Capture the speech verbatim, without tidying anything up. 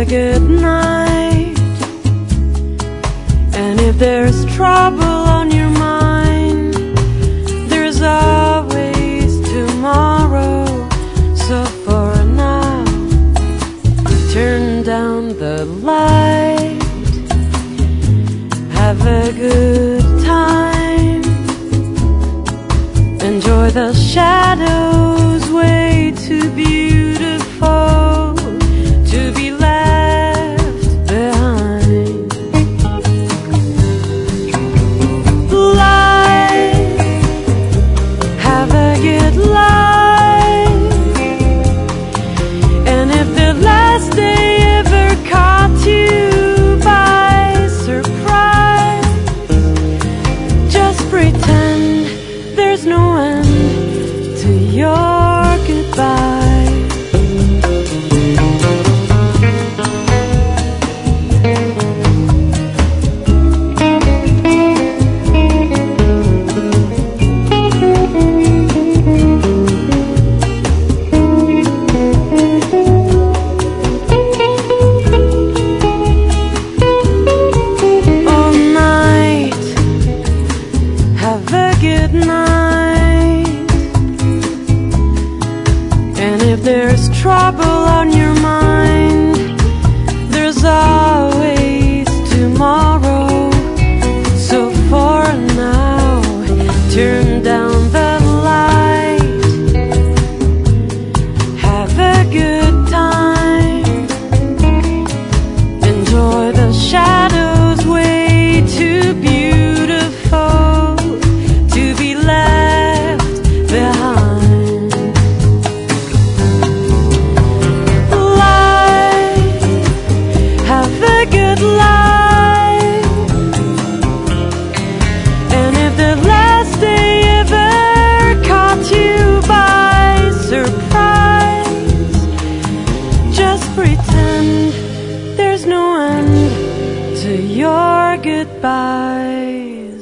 a good night. And if there's trouble on your mind, there's always tomorrow. So for now, turn down the light, have a good time, enjoy the shadows, way too beautiful to be left behind. Life, have a good life. And if the last day ever caught you by surprise, just pretend there's no end to your goodbye. All night, have a good night. And if there's trouble on your mind, there's always tomorrow. So for now, turn down the light, have a good time, enjoy the shadows, way too beautiful to be left behind. Life, have a good life. And if the last day ever caught you by surprise, just pretend there's no end to your goodbyes.